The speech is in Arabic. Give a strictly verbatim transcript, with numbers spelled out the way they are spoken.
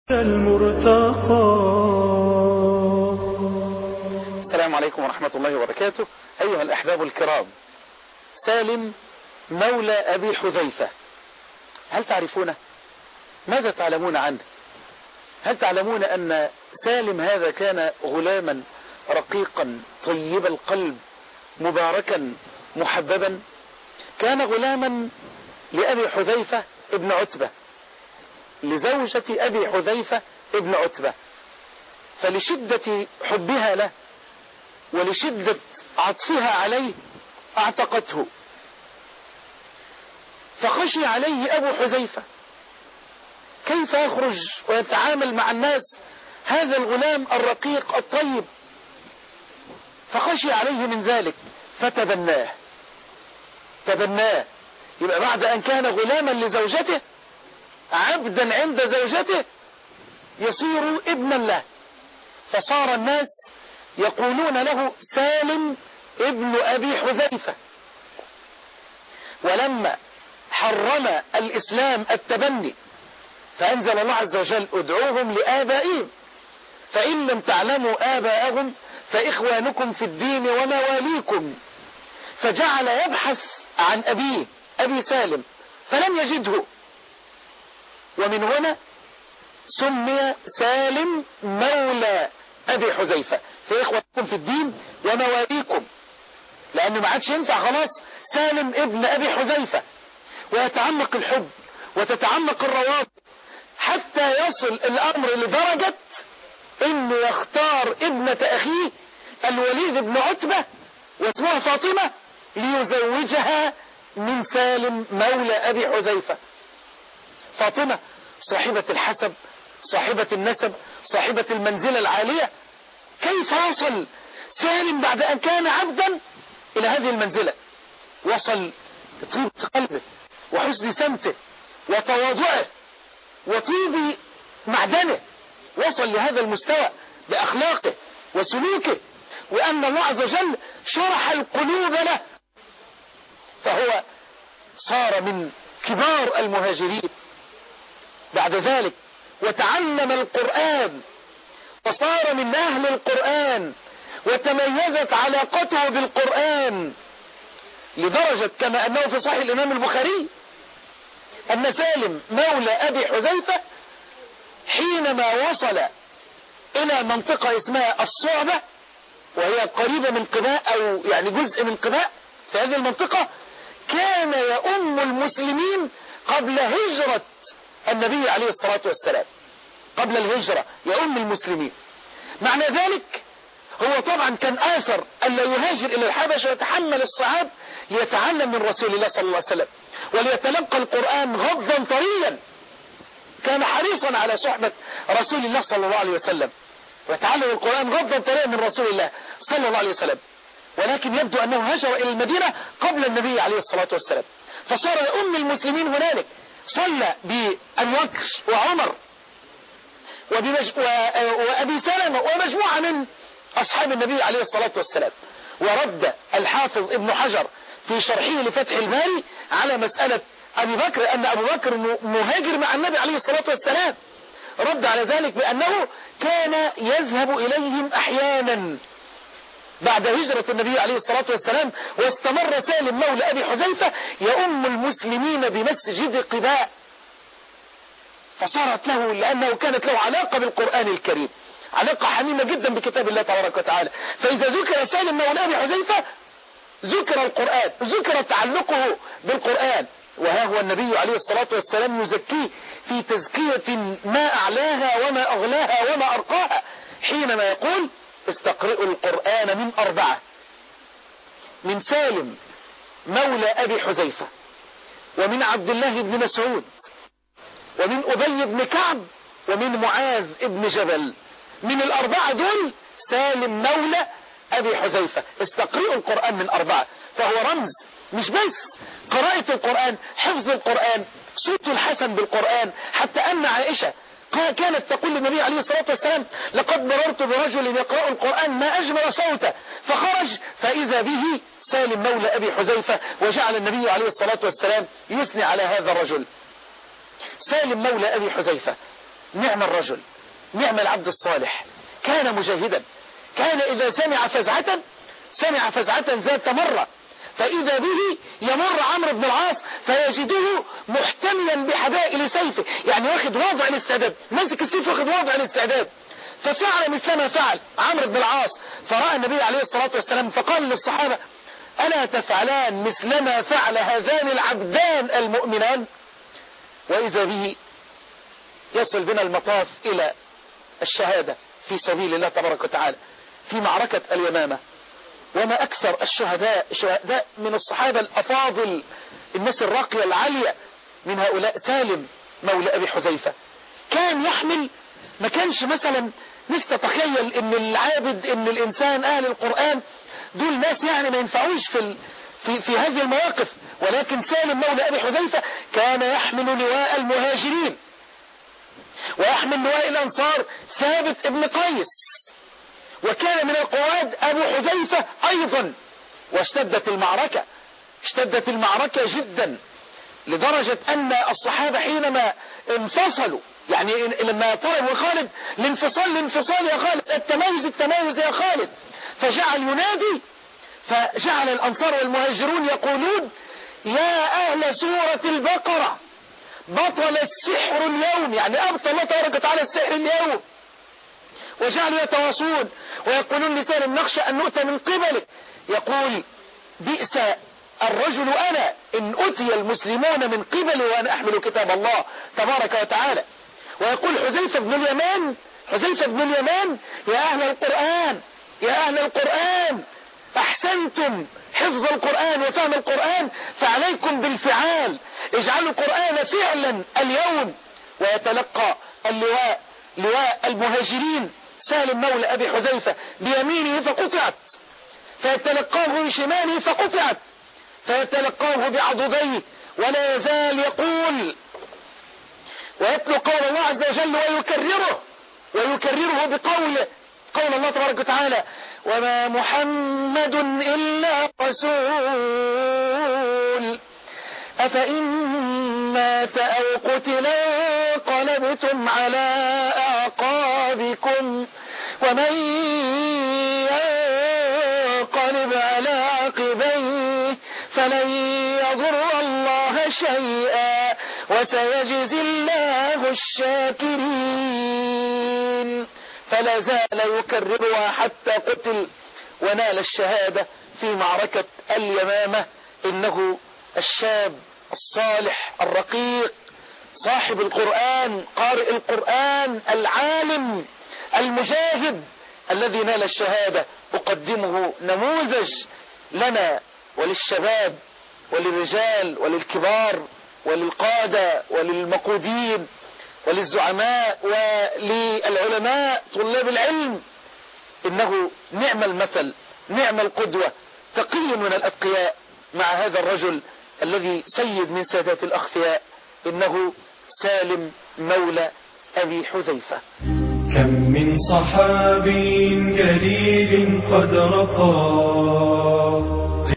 المرتقى. السلام عليكم ورحمة الله وبركاته. أيها الأحباب الكرام، سالم مولى أبي حذيفة، هل تعرفونه؟ ماذا تعلمون عنه؟ هل تعلمون أن سالم هذا كان غلاما رقيقا طيب القلب مباركا محببا؟ كان غلاما لأبي حذيفة ابن عتبة، لزوجة أبي حذيفة ابن عتبة، فلشدة حبها له ولشدة عطفها عليه اعتقته، فخشي عليه أبو حذيفة كيف يخرج ويتعامل مع الناس هذا الغلام الرقيق الطيب، فخشي عليه من ذلك فتبناه تبناه يبقى بعد أن كان غلاما لزوجته عبدا عند زوجته يصير ابنا له، فصار الناس يقولون له سالم ابن أبي حذيفة. ولما حرم الإسلام التبني فأنزل الله عز وجل ادعوهم لآبائهم فإن لم تعلموا آباءهم فإخوانكم في الدين ومواليكم، فجعل يبحث عن أبيه أبي سالم فلم يجده، ومن هنا سمي سالم مولى أبي حذيفة، فإخوانكم في الدين ومواليكم، لأنه ما عادش ينفع خلاص سالم ابن أبي حذيفة، ويتعمق الحب وتتعمق الروابط حتى يصل الأمر لدرجة إنه يختار ابنة أخيه الوليد بن عتبة واسمها فاطمة ليزوجها من سالم مولى أبي حذيفة. فاطمة صاحبة الحسب، صاحبة النسب، صاحبة المنزلة العالية، كيف وصل سالم بعد أن كان عبدا إلى هذه المنزلة؟ وصل بطيبة قلبه وحسن سمته وتواضعه وطيب معدنه، وصل لهذا المستوى بأخلاقه وسلوكه، وأن الله عز وجل شرح القلوب له، فهو صار من كبار المهاجرين بعد ذلك، وتعلم القرآن وصار من أهل القرآن، وتميزت علاقته بالقرآن لدرجة كما أنه في صحيح الإمام البخاري أن سالم مولى أبي حذيفة حينما وصل إلى منطقة اسمها الصعبة وهي قريبة من قباء أو يعني جزء من قباء في هذه المنطقة، كان يؤم المسلمين قبل هجرة النبي عليه الصلاة والسلام، قبل الهجرة يؤم المسلمين. معنى ذلك هو طبعا كان آثر أن لا يهاجر إلى الحبشة ويتحمل الصعاب ليتعلم من رسول الله صلى الله عليه وسلم وليتلقى القرآن غضا طريا، كان حريصا على صحبة رسول الله صلى الله عليه وسلم ويتعلم القرآن غضا طريا من رسول الله صلى الله عليه وسلم، ولكن يبدو أنه هاجر إلى المدينة قبل النبي عليه الصلاة والسلام، فصار يؤم المسلمين هنالك، صلى بأبي بكر وعمر وبمج... و... وأبي سلمة ومجموعة من أصحاب النبي عليه الصلاة والسلام. ورد الحافظ ابن حجر في شرحه لفتح الباري على مسألة أبي بكر أن أبو بكر مهاجر مع النبي عليه الصلاة والسلام، رد على ذلك بأنه كان يذهب إليهم أحيانا بعد هجرة النبي عليه الصلاة والسلام، واستمر سالم مولى أبي حذيفة يؤم المسلمين بمسجد قباء، فصارت له لأنه كانت له علاقة بالقرآن الكريم، علاقة حميمة جدا بكتاب الله تبارك وتعالى، فإذا ذكر سالم مولى أبي حذيفة ذكر القرآن، ذكر تعلقه بالقرآن، وها هو النبي عليه الصلاة والسلام يزكيه في تزكية ما أعلاها وما أغلاها وما أرقاها حينما يقول استقرئوا القرآن من أربعة: من سالم مولى أبي حذيفة، ومن عبد الله بن مسعود، ومن أبي بن كعب، ومن معاذ بن جبل. من الأربعة دول سالم مولى أبي حذيفة، استقرئوا القرآن من أربعة، فهو رمز مش بس قراءة القرآن، حفظ القرآن، صوت الحسن بالقرآن، حتى أن عائشة كانت تقول للنبي عليه الصلاة والسلام لقد مررت برجل يقرأ القرآن ما أجمل صوته، فخرج فإذا به سالم مولى أبي حذيفة، وجعل النبي عليه الصلاة والسلام يثني على هذا الرجل. سالم مولى أبي حذيفة نعم الرجل، نعم العبد الصالح، كان مجاهدا، كان إذا سمع فزعة سمع فزعة ذات مرة فإذا به يمر عمرو بن العاص فيجده محتميا بحبائل سيفه، يعني واخد وضع الاستعداد، ماسك السيف واخد وضع الاستعداد. ففعل مثل ما فعل عمرو بن العاص، فرأى النبي عليه الصلاة والسلام فقال للصحابة: ألا تفعلان مثل ما فعل هذان العبدان المؤمنان؟ وإذا به يصل بنا المطاف إلى الشهادة في سبيل الله تبارك وتعالى في معركة اليمامة. وما أكثر الشهداء شهداء من الصحابة الأفاضل، الناس الراقية العالية، من هؤلاء سالم مولى أبي حذيفة. كان يحمل، ما كانش مثلا ناس تتخيل ان العابد، ان الإنسان أهل القرآن دول ناس يعني ما ينفعوش في ال... في في هذه المواقف، ولكن سالم مولى أبي حذيفة كان يحمل لواء المهاجرين ويحمل لواء الأنصار ثابت ابن قيس، وكان من القواد أبو حذيفة أيضا. واشتدت المعركة اشتدت المعركة جدا، لدرجة أن الصحابة حينما انفصلوا، يعني لما طلبوا خالد الانفصال الانفصال يا خالد، التميز التميز يا خالد، فجعل ينادي، فجعل الأنصار والمهاجرون يقولون: يا أهل سورة البقرة بطل السحر اليوم، يعني أبطل الله تبارك وتعالى السحر اليوم. وجعلوا يتواصون ويقولون لسالم: نخشى أن نؤتى من قبلك. يقول: بئس الرجل أنا إن أتي المسلمون من قبلي وأنا أحمل كتاب الله تبارك وتعالى. ويقول حذيفة بن اليمان حذيفة بن اليمان: يا أهل القرآن يا أهل القرآن أحسنتم حفظ القرآن وفهم القرآن، فعليكم بالفعال، اجعلوا القرآن فعلا اليوم. ويتلقى اللواء لواء المهاجرين سالم مولى أبي حذيفة بيمينه فقطعت، فيتلقاه بشماله فقطعت، فيتلقاه بعضديه، ولا يزال يقول ويتلو قول الله عز وجل ويكرره ويكرره بقوله، قول الله تبارك وتعالى: وما محمد إلا رسول أفإن مات أو قتل انقلبتم على أعقابكم ومن ينقلب على عقبيه فلن يضر الله شيئا وسيجزي الله الشاكرين. فلا زال يكررها حتى قتل ونال الشهادة في معركة اليمامة. إنه الشاب الصالح الرقيق صاحب القرآن، قارئ القرآن، العالم المجاهد الذي نال الشهادة. أقدمه نموذج لنا وللشباب وللرجال وللكبار وللقادة وللمقودين وللزعماء وللعلماء طلاب العلم. إنه نعم المثل، نعم القدوة، تقي من الأتقياء مع هذا الرجل الذي سيد من سادات الأخفياء. إنه سالم مولى أبي حذيفة. كم من صحابي جليل قد رقى